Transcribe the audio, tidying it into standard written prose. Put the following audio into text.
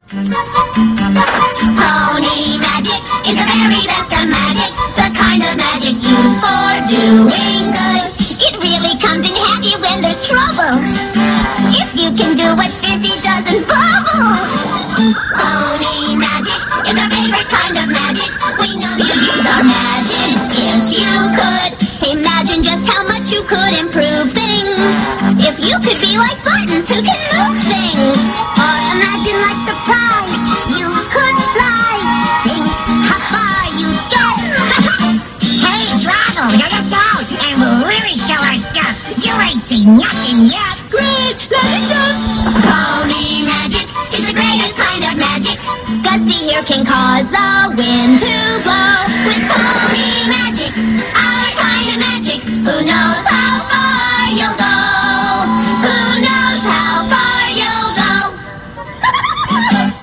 Pony magic is the very best of magic, the kind of magic used for doing good. It really comes in handy when there's trouble, if you can do what Fizzy does and bubble. Pony magic is our favorite kind of magic. We know you'd use our magic if you could. Imagine just how much you could improve things if you could be like Buttons who can move things. Or imagine like Surprise, you could fly. Think how far you'd get. Hey, Draggle, you're the dog, and we'll really show our stuff. You ain't seen nothing yet. Great, let it go. Pony magic is the greatest kind of magic. Gusty here can cause the wind to blow. With pony magic, our kind of magic, who knows?